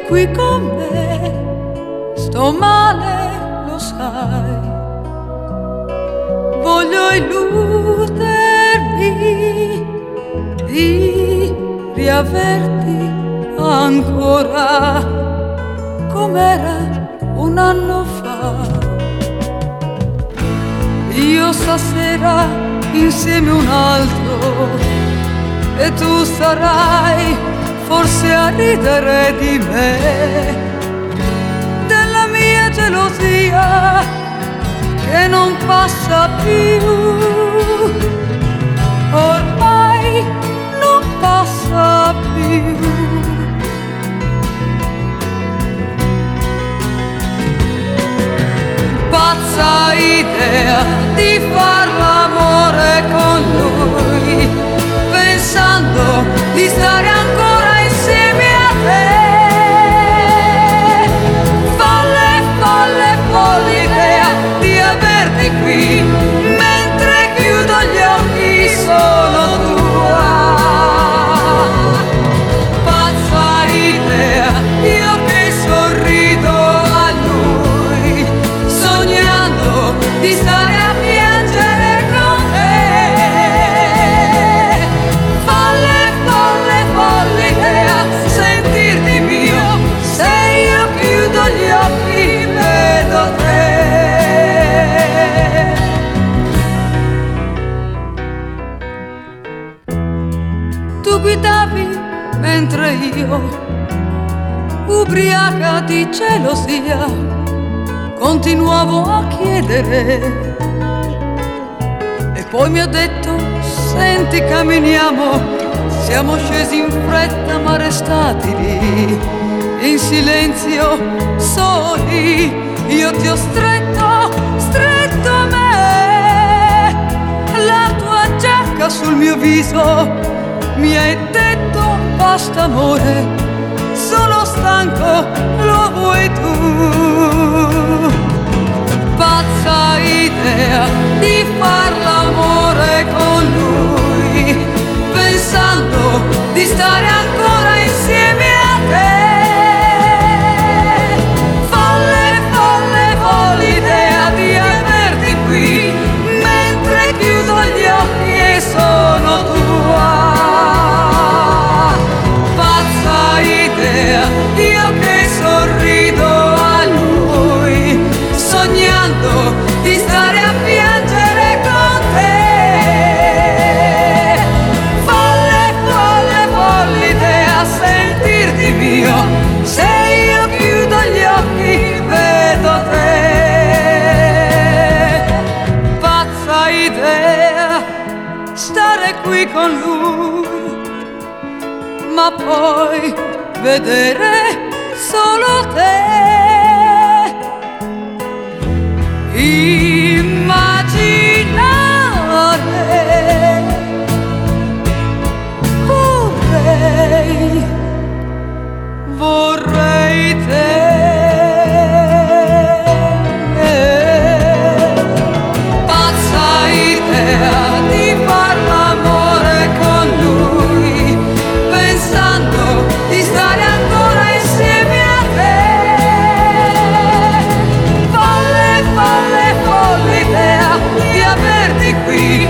qui con me, sto male, lo sai. Voglio illudermi di riaverti ancora com'era un anno fa. Io stasera insieme a un altro e tu sarai forse a ridere di me, della mia gelosia che non passa più, ormai non passa più. Pazza idea di far l'amore con lui, pensando di stare ancora insieme a te. Folle, folle, folle idea di averti qui, mentre chiudo gli occhi sono tua. Pazza idea, io che sorrido a lui, sognando di stare a piangere con te. Folle, folle, folle idea, sentirti mio, se io chiudo gli occhi vedo te. Tu guidavi mentre io, ubriaca di gelosia, continuavo a chiedere. E poi mi ha detto: senti, camminiamo. Siamo scesi in fretta ma restati lì in silenzio, soli. Io ti ho stretto, stretto a me, la tua giacca sul mio viso. Mi hai detto: basta amore, sono stanco, lo vuoi tu. Pazza idea di far l'amore con lui, pensando di stare ancora insieme a te. Folle, folle, folle idea di averti qui, mentre chiudo gli occhi e sono tua. Pazza idea, io che sorrido a lui, sognando di stare a piangere con te. Folle, folle, folle idea, sentirti mio, se io chiudo gli occhi vedo te. Pazza idea, stare qui con lui, ma poi vedere solo te. Immaginare, vorrei te. Pazza idea di far l'amore con lui, pensando di stare ancora insieme a te. Folle, folle, folle idea di averti qui,